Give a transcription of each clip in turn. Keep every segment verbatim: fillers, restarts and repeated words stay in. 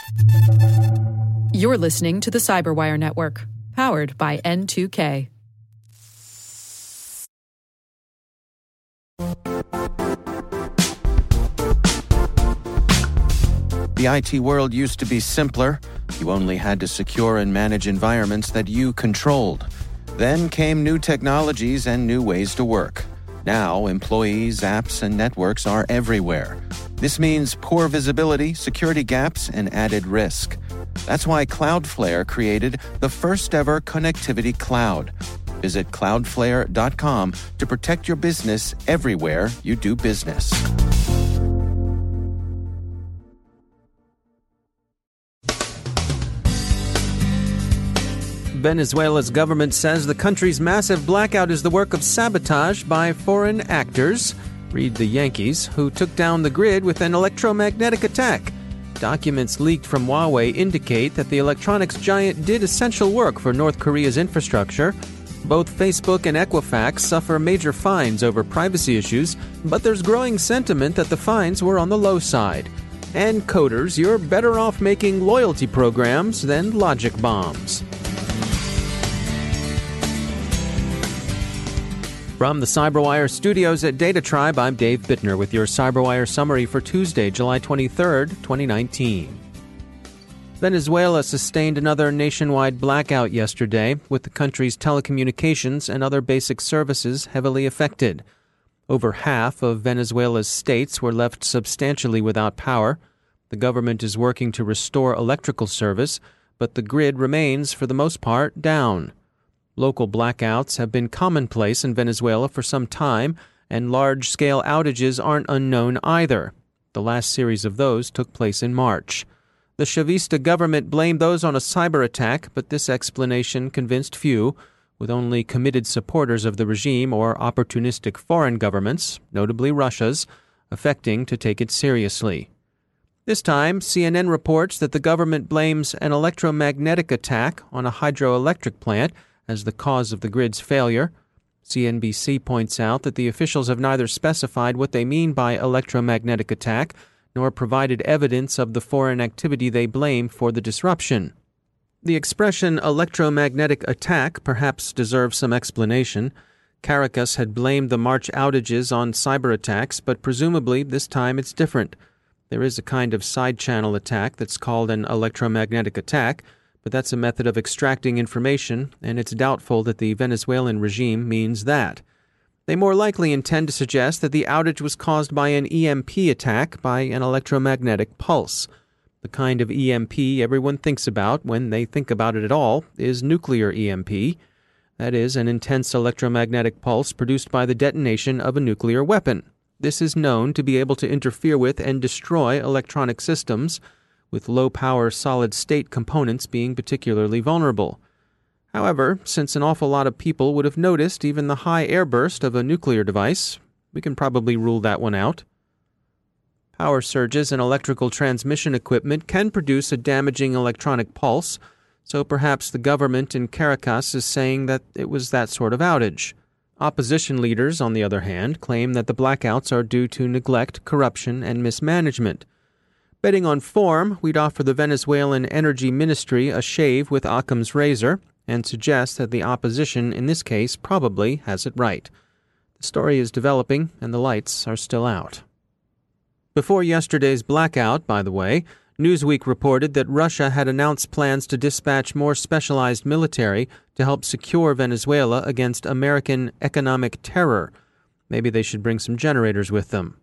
You're listening to the Cyberwire Network, powered by N two K. The I T world used to be simpler. You only had to secure and manage environments that you controlled. Then came new technologies and new ways to work. Now, employees, apps, and networks are everywhere. This means poor visibility, security gaps, and added risk. That's why Cloudflare created the first-ever connectivity cloud. Visit cloudflare dot com to protect your business everywhere you do business. Venezuela's government says the country's massive blackout is the work of sabotage by foreign actors, read the Yankees, who took down the grid with an electromagnetic attack. Documents leaked from Huawei indicate that the electronics giant did essential work for North Korea's infrastructure. Both Facebook and Equifax suffer major fines over privacy issues, but there's growing sentiment that the fines were on the low side. And coders, you're better off making loyalty programs than logic bombs. From the Cyberwire studios at Data Tribe, I'm Dave Bittner with your Cyberwire summary for Tuesday, July twenty-third, twenty nineteen. Venezuela sustained another nationwide blackout yesterday, with the country's telecommunications and other basic services heavily affected. Over half of Venezuela's states were left substantially without power. The government is working to restore electrical service, but the grid remains, for the most part, down. Local blackouts have been commonplace in Venezuela for some time, and large-scale outages aren't unknown either. The last series of those took place in March. The Chavista government blamed those on a cyber attack, but this explanation convinced few, with only committed supporters of the regime or opportunistic foreign governments, notably Russia's, affecting to take it seriously. This time, C N N reports that the government blames an electromagnetic attack on a hydroelectric plant as the cause of the grid's failure. C N B C points out that the officials have neither specified what they mean by electromagnetic attack nor provided evidence of the foreign activity they blame for the disruption. The expression electromagnetic attack perhaps deserves some explanation. Caracas had blamed the March outages on cyber attacks, but presumably this time it's different. There is a kind of side-channel attack that's called an electromagnetic attack, but that's a method of extracting information, and it's doubtful that the Venezuelan regime means that. They more likely intend to suggest that the outage was caused by an E M P attack by an electromagnetic pulse. The kind of E M P everyone thinks about, when they think about it at all, is nuclear E M P. That is, an intense electromagnetic pulse produced by the detonation of a nuclear weapon. This is known to be able to interfere with and destroy electronic systems, with low-power solid-state components being particularly vulnerable. However, since an awful lot of people would have noticed even the high airburst of a nuclear device, we can probably rule that one out. Power surges in electrical transmission equipment can produce a damaging electronic pulse, so perhaps the government in Caracas is saying that it was that sort of outage. Opposition leaders, on the other hand, claim that the blackouts are due to neglect, corruption, and mismanagement. Betting on form, we'd offer the Venezuelan Energy Ministry a shave with Occam's razor and suggest that the opposition in this case probably has it right. The story is developing and the lights are still out. Before yesterday's blackout, by the way, Newsweek reported that Russia had announced plans to dispatch more specialized military to help secure Venezuela against American economic terror. Maybe they should bring some generators with them.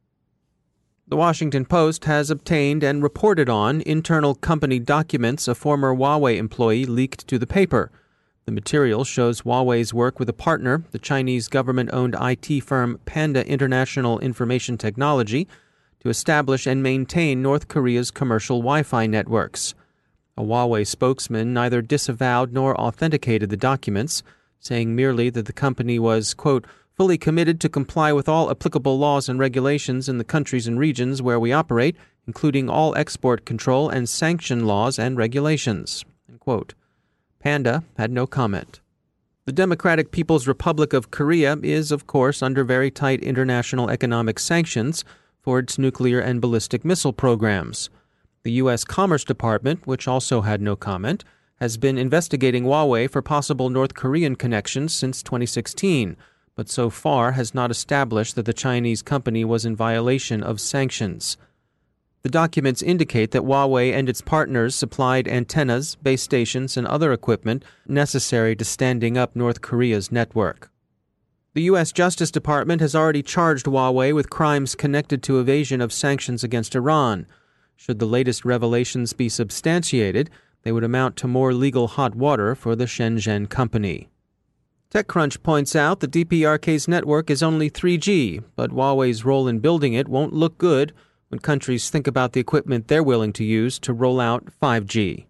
The Washington Post has obtained and reported on internal company documents a former Huawei employee leaked to the paper. The material shows Huawei's work with a partner, the Chinese government-owned I T firm Panda International Information Technology, to establish and maintain North Korea's commercial Wi-Fi networks. A Huawei spokesman neither disavowed nor authenticated the documents, saying merely that the company was, quote, fully committed to comply with all applicable laws and regulations in the countries and regions where we operate, including all export control and sanction laws and regulations. End quote. Panda had no comment. The Democratic People's Republic of Korea is, of course, under very tight international economic sanctions for its nuclear and ballistic missile programs. The U S Commerce Department, which also had no comment, has been investigating Huawei for possible North Korean connections since twenty sixteen, but so far has not established that the Chinese company was in violation of sanctions. The documents indicate that Huawei and its partners supplied antennas, base stations, and other equipment necessary to standing up North Korea's network. The U S Justice Department has already charged Huawei with crimes connected to evasion of sanctions against Iran. Should the latest revelations be substantiated, they would amount to more legal hot water for the Shenzhen company. TechCrunch points out that D P R K's network is only three G, but Huawei's role in building it won't look good when countries think about the equipment they're willing to use to roll out five G.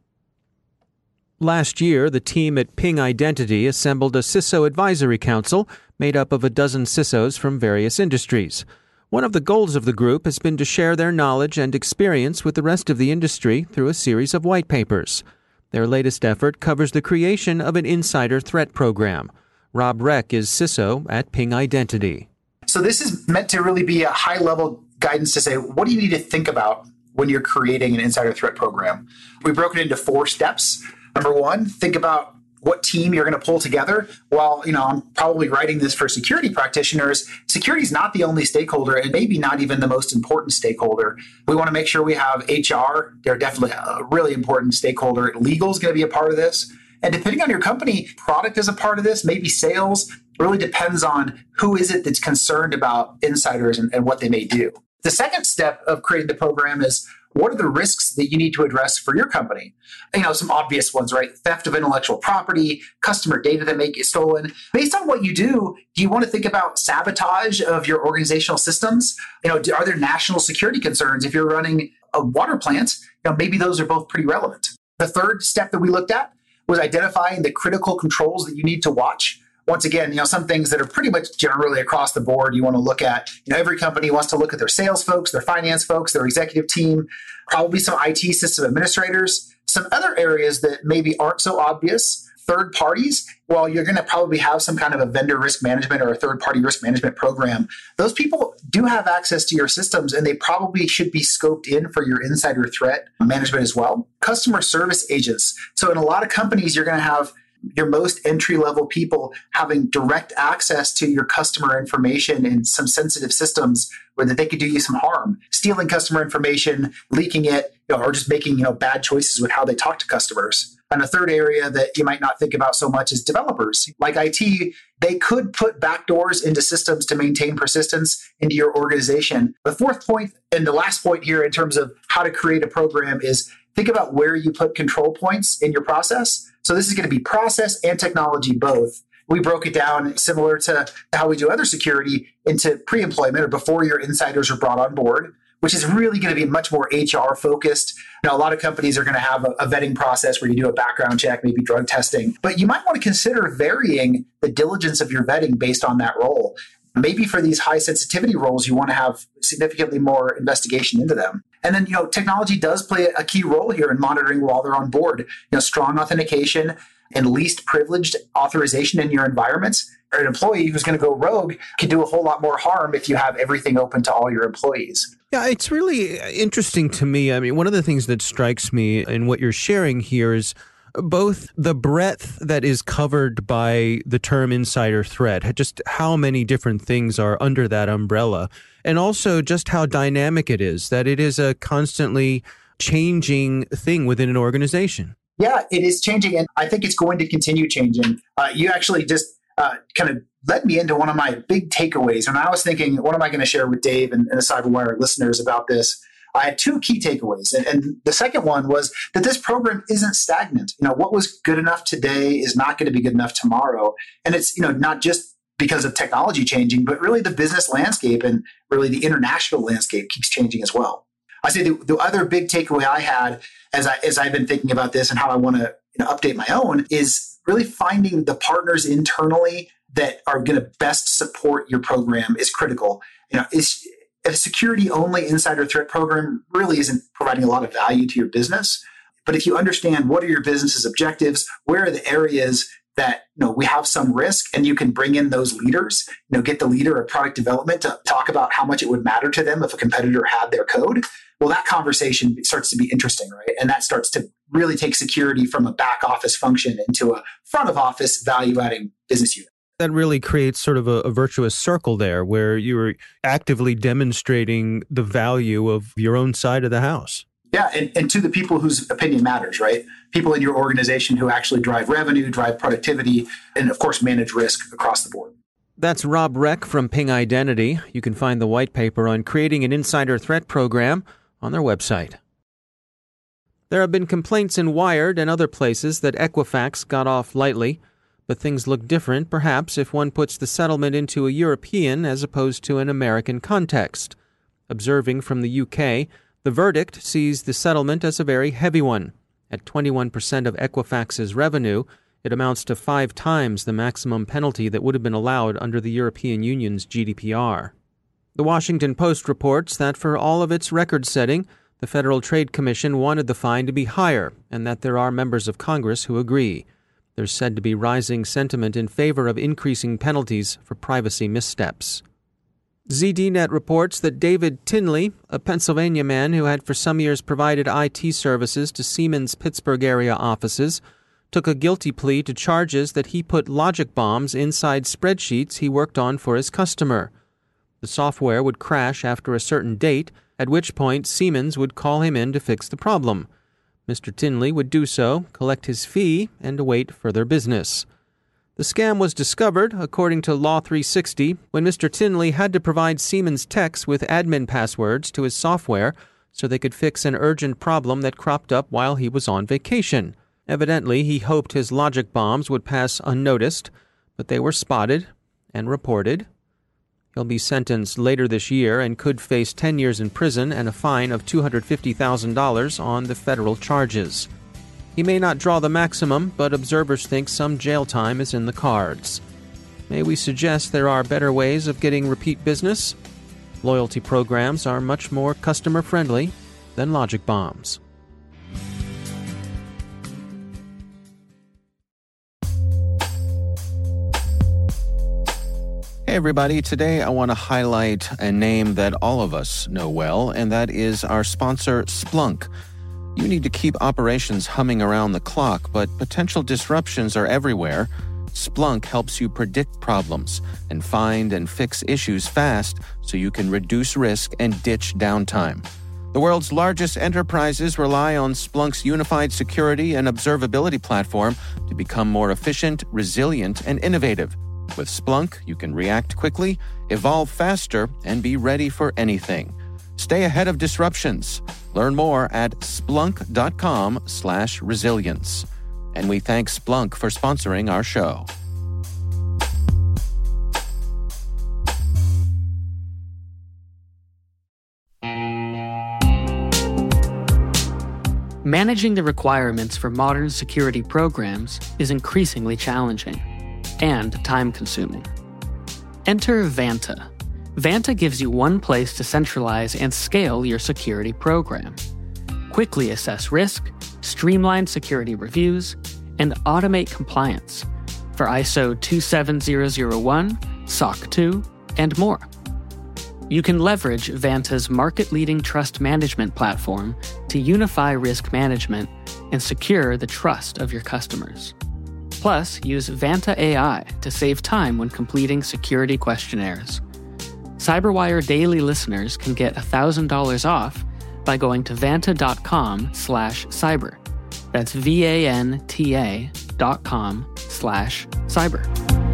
Last year, the team at Ping Identity assembled a C I S O advisory council made up of a dozen C I S Os from various industries. One of the goals of the group has been to share their knowledge and experience with the rest of the industry through a series of white papers. Their latest effort covers the creation of an insider threat program. Rob Reck is C I S O at Ping Identity. So this is meant to really be a high-level guidance to say, what do you need to think about when you're creating an insider threat program? We broke it into four steps. Number one, think about what team you're going to pull together. Well, you know, I'm probably writing this for security practitioners. Security is not the only stakeholder and maybe not even the most important stakeholder. We want to make sure we have H R. They're definitely a really important stakeholder. Legal is going to be a part of this. And depending on your company, product is a part of this, maybe sales. It really depends on who is it that's concerned about insiders and, and what they may do. The second step of creating the program is, what are the risks that you need to address for your company? You know, some obvious ones, right? Theft of intellectual property, customer data that may get stolen. Based on what you do, do you want to think about sabotage of your organizational systems? You know, are there national security concerns? If you're running a water plant, you know, maybe those are both pretty relevant. The third step that we looked at was identifying the critical controls that you need to watch. Once again, you know, some things that are pretty much generally across the board you want to look at. You know, every company wants to look at their sales folks, their finance folks, their executive team, probably some I T system administrators. Some other areas that maybe aren't so obvious, third parties. Well, you're going to probably have some kind of a vendor risk management or a third-party risk management program. Those people do have access to your systems, and they probably should be scoped in for your insider threat management as well. Customer service agents. So in a lot of companies, you're going to have your most entry-level people having direct access to your customer information in some sensitive systems where that they could do you some harm, stealing customer information, leaking it, you know, or just making, you know, bad choices with how they talk to customers. And a third area that you might not think about so much is developers. Like I T, they could put backdoors into systems to maintain persistence into your organization. The fourth point and the last point here in terms of how to create a program is think about where you put control points in your process. So this is going to be process and technology both. We broke it down similar to how we do other security into pre-employment or before your insiders are brought on board, which is really going to be much more H R focused. Now, a lot of companies are going to have a, a vetting process where you do a background check, maybe drug testing, but you might want to consider varying the diligence of your vetting based on that role. Maybe for these high sensitivity roles, you want to have significantly more investigation into them. And then, you know, technology does play a key role here in monitoring while they're on board. You know, strong authentication and least privileged authorization in your environments. Or an employee who's going to go rogue can do a whole lot more harm if you have everything open to all your employees. Yeah, it's really interesting to me. I mean, one of the things that strikes me in what you're sharing here is both the breadth that is covered by the term insider threat, just how many different things are under that umbrella, and also just how dynamic it is, that it is a constantly changing thing within an organization. Yeah, it is changing, and I think it's going to continue changing. Uh, you actually just uh, kind of led me into one of my big takeaways. When I was thinking, what am I going to share with Dave and, and the CyberWire listeners about this? I had two key takeaways. And, and the second one was that this program isn't stagnant. You know, what was good enough today is not going to be good enough tomorrow. And it's, you know, not just because of technology changing, but really the business landscape and really the international landscape keeps changing as well. I say the, the other big takeaway I had as I as I've been thinking about this and how I want to, you know, update my own is really finding the partners internally that are going to best support your program is critical. You know, is a security-only insider threat program really isn't providing a lot of value to your business. But if you understand what are your business's objectives, where are the areas that, you know, we have some risk, and you can bring in those leaders, you know, get the leader of product development to talk about how much it would matter to them if a competitor had their code. well, that conversation starts to be interesting, right? And that starts to really take security from a back office function into a front of office value-adding business unit. That really creates sort of a, a virtuous circle there where you're actively demonstrating the value of your own side of the house. Yeah, and, and to the people whose opinion matters, right? People in your organization who actually drive revenue, drive productivity, and of course, manage risk across the board. That's Rob Reck from Ping Identity. You can find the white paper on creating an insider threat program on their website. There have been complaints in Wired and other places that Equifax got off lightly, but things look different, perhaps, if one puts the settlement into a European as opposed to an American context. Observing from the U K, the verdict sees the settlement as a very heavy one. At twenty-one percent of Equifax's revenue, it amounts to five times the maximum penalty that would have been allowed under the European Union's G D P R. The Washington Post reports that for all of its record-setting, the Federal Trade Commission wanted the fine to be higher, and that there are members of Congress who agree. There's said to be rising sentiment in favor of increasing penalties for privacy missteps. Z D Net reports that David Tinley, a Pennsylvania man who had for some years provided I T services to Siemens' Pittsburgh area offices, took a guilty plea to charges that he put logic bombs inside spreadsheets he worked on for his customer. The software would crash after a certain date, at which point Siemens would call him in to fix the problem. Mister Tinley would do so, collect his fee, and await further business. The scam was discovered, according to Law three sixty, when Mister Tinley had to provide Siemens techs with admin passwords to his software so they could fix an urgent problem that cropped up while he was on vacation. Evidently, he hoped his logic bombs would pass unnoticed, but they were spotted and reported. He'll be sentenced later this year and could face ten years in prison and a fine of two hundred fifty thousand dollars on the federal charges. He may not draw the maximum, but observers think some jail time is in the cards. May we suggest there are better ways of getting repeat business? Loyalty programs are much more customer-friendly than logic bombs. Hey everybody, today I want to highlight a name that all of us know well, and that is our sponsor, Splunk. You need to keep operations humming around the clock, but potential disruptions are everywhere. Splunk helps you predict problems and find and fix issues fast so you can reduce risk and ditch downtime. The world's largest enterprises rely on Splunk's unified security and observability platform to become more efficient, resilient, and innovative. With Splunk, you can react quickly, evolve faster, and be ready for anything. Stay ahead of disruptions. Learn more at splunk.com slash resilience. And we thank Splunk for sponsoring our show. Managing the requirements for modern security programs is increasingly challenging and time-consuming. Enter Vanta. Vanta gives you one place to centralize and scale your security program. Quickly assess risk, streamline security reviews, and automate compliance for I S O two seven zero zero one, S O C two, and more. You can leverage Vanta's market-leading trust management platform to unify risk management and secure the trust of your customers. Plus, use Vanta A I to save time when completing security questionnaires. CyberWire Daily listeners can get one thousand dollars off by going to vanta.com slash cyber. That's V-A-N-T-A dot com slash cyber.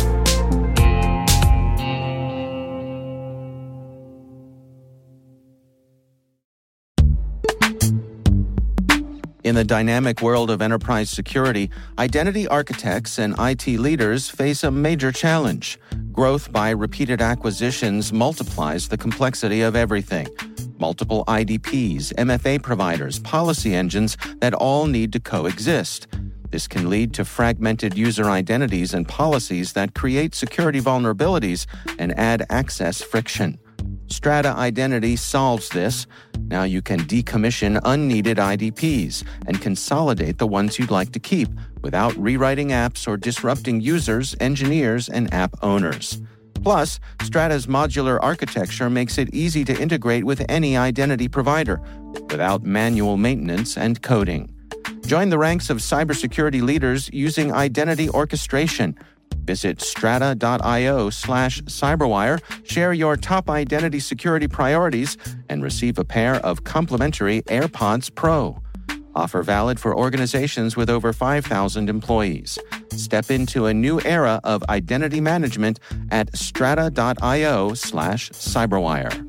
In the dynamic world of enterprise security, identity architects and I T leaders face a major challenge. Growth by repeated acquisitions multiplies the complexity of everything. Multiple I D Ps, M F A providers, policy engines that all need to coexist. This can lead to fragmented user identities and policies that create security vulnerabilities and add access friction. Strata Identity solves this. Now you can decommission unneeded I D Ps and consolidate the ones you'd like to keep without rewriting apps or disrupting users, engineers, and app owners. Plus, Strata's modular architecture makes it easy to integrate with any identity provider without manual maintenance and coding. Join the ranks of cybersecurity leaders using identity orchestration. Visit strata.io slash cyberwire, share your top identity security priorities, and receive a pair of complimentary AirPods Pro. Offer valid for organizations with over five thousand employees. Step into a new era of identity management at strata.io slash cyberwire.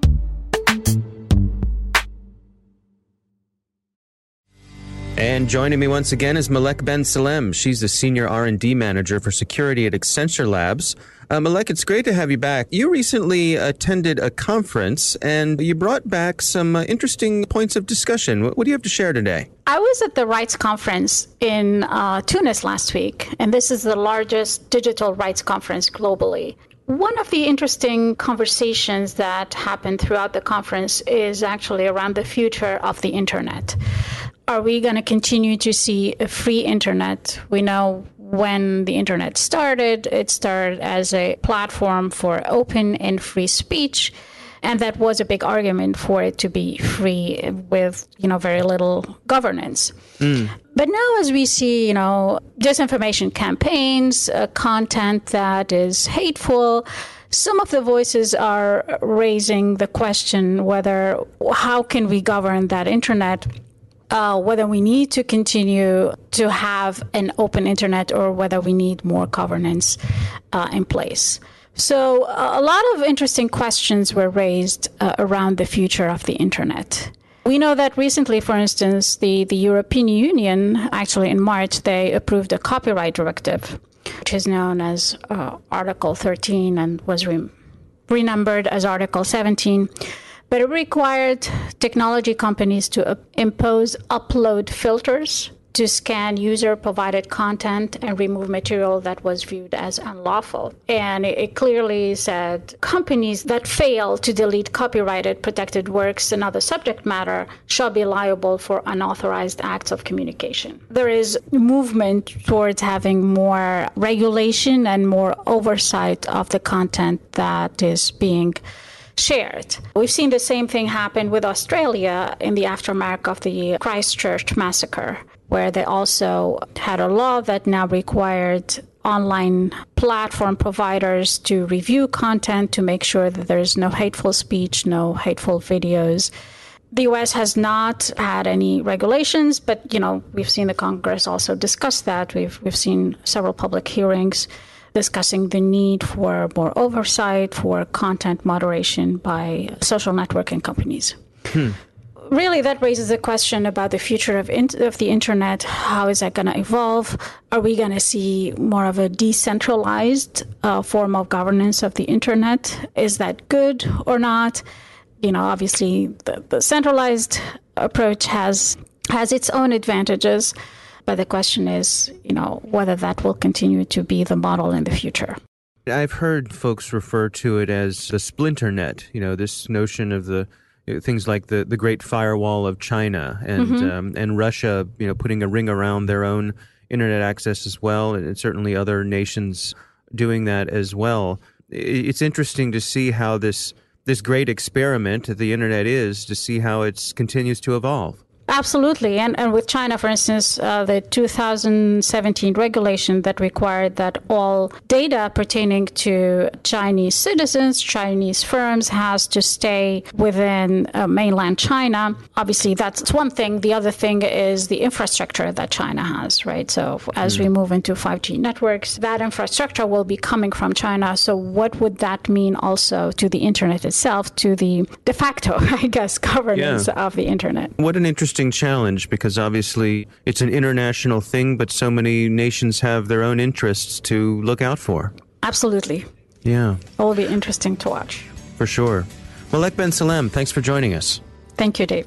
And joining me once again is Malek Ben Salem. She's the Senior R and D Manager for Security at Accenture Labs. Uh, Malek, it's great to have you back. You recently attended a conference, and you brought back some uh, interesting points of discussion. What, what do you have to share today? I was at the Rights Conference in uh, Tunis last week, and this is the largest digital rights conference globally. One of the interesting conversations that happened throughout the conference is actually around the future of the internet. Are we going to continue to see a free internet? We know when the internet started, it started as a platform for open and free speech. And that was a big argument for it to be free with, you know, very little governance. Mm. But now as we see, you know, disinformation campaigns, uh, content that is hateful, some of the voices are raising the question whether, how can we govern that internet? Uh, whether we need to continue to have an open internet or whether we need more governance uh, in place. So uh, a lot of interesting questions were raised uh, around the future of the internet. We know that recently, for instance, the, the European Union, actually in March, they approved a copyright directive, which is known as uh, Article thirteen and was re- renumbered as Article seventeen. But it required technology companies to uh, impose upload filters to scan user-provided content and remove material that was viewed as unlawful. And it, it clearly said companies that fail to delete copyrighted protected works and other subject matter shall be liable for unauthorized acts of communication. There is movement towards having more regulation and more oversight of the content that is being shared. We've seen the same thing happen with Australia in the aftermath of the Christchurch massacre, where they also had a law that now required online platform providers to review content to make sure that there's no hateful speech, no hateful videos. The U S has not had any regulations, but, you know, we've seen the Congress also discuss that. We've we've seen several public hearings discussing the need for more oversight for content moderation by social networking companies. Hmm. Really, that raises a question about the future of, in- of the internet. How is that going to evolve? Are we going to see more of a decentralized uh, form of governance of the internet? Is that good or not? You know, obviously, the, the centralized approach has has its own advantages. But the question is, you know, whether that will continue to be the model in the future. I've heard folks refer to it as the splinter net, you know, this notion of the you know, things like the, the Great Firewall of China and mm-hmm. um, and Russia, you know, putting a ring around their own internet access as well, and certainly other nations doing that as well. It's interesting to see how this this great experiment that the internet is, to see how it continues to evolve. Absolutely. And, and with China, for instance, uh, the two thousand seventeen regulation that required that all data pertaining to Chinese citizens, Chinese firms, has to stay within uh, mainland China. Obviously, that's one thing. The other thing is the infrastructure that China has, right? So as mm. we move into five G networks, that infrastructure will be coming from China. So what would that mean also to the internet itself, to the de facto, I guess, governance yeah. of the internet? What an interesting challenge, because obviously it's an international thing, but so many nations have their own interests to look out for. Absolutely. Yeah. It will be interesting to watch. For sure. Malek Ben Salem, thanks for joining us. Thank you, Dave.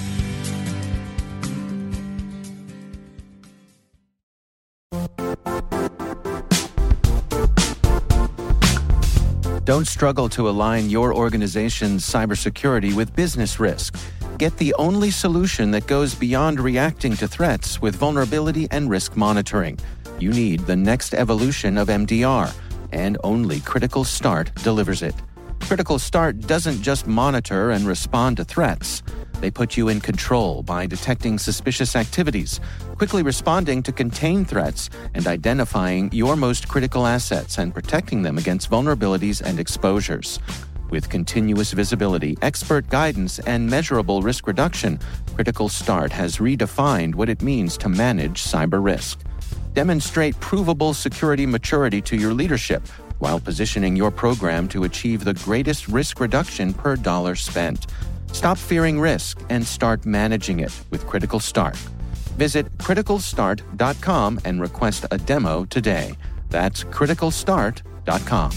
Don't struggle to align your organization's cybersecurity with business risk. Get the only solution that goes beyond reacting to threats with vulnerability and risk monitoring. You need the next evolution of M D R. and only Critical Start delivers it. Critical Start doesn't just monitor and respond to threats. They put you in control by detecting suspicious activities, quickly responding to contain threats, and identifying your most critical assets and protecting them against vulnerabilities and exposures. With continuous visibility, expert guidance, and measurable risk reduction, Critical Start has redefined what it means to manage cyber risk. Demonstrate provable security maturity to your leadership while positioning your program to achieve the greatest risk reduction per dollar spent. Stop fearing risk and start managing it with Critical Start. Visit critical start dot com and request a demo today. That's critical start dot com.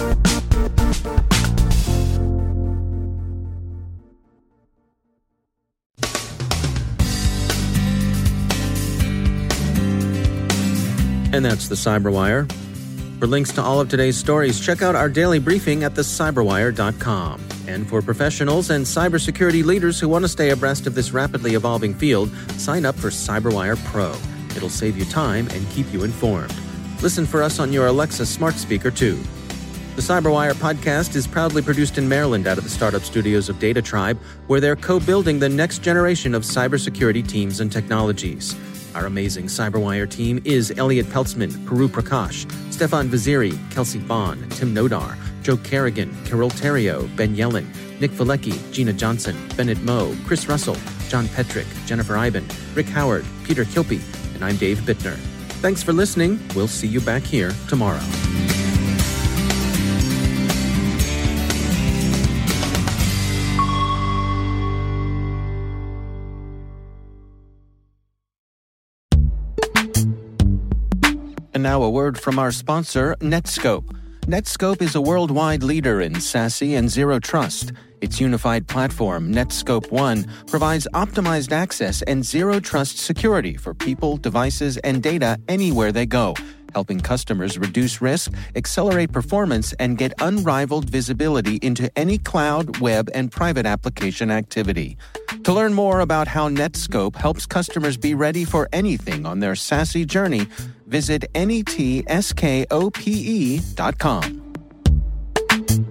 And that's the Cyberwire. For links to all of today's stories, check out our daily briefing at the cyberwire dot com. And for professionals and cybersecurity leaders who want to stay abreast of this rapidly evolving field, sign up for Cyberwire Pro. It'll save you time and keep you informed. Listen for us on your Alexa smart speaker, too. The Cyberwire podcast is proudly produced in Maryland out of the startup studios of Data Tribe, where they're co-building the next generation of cybersecurity teams and technologies. Our amazing Cyberwire team is Elliot Peltzman, Puru Prakash, Stefan Vaziri, Kelsey Bond, Tim Nodar, Joe Kerrigan, Carol Terrio, Ben Yellen, Nick Valecki, Gina Johnson, Bennett Moe, Chris Russell, John Petrick, Jennifer Iben, Rick Howard, Peter Kilpie, and I'm Dave Bittner. Thanks for listening. We'll see you back here tomorrow. And now a word from our sponsor, Netskope. Netskope is a worldwide leader in SASE and Zero Trust. Its unified platform, Netskope One, provides optimized access and Zero Trust security for people, devices, and data anywhere they go, helping customers reduce risk, accelerate performance, and get unrivaled visibility into any cloud, web, and private application activity. To learn more about how Netskope helps customers be ready for anything on their SASE journey, visit netskope dot com.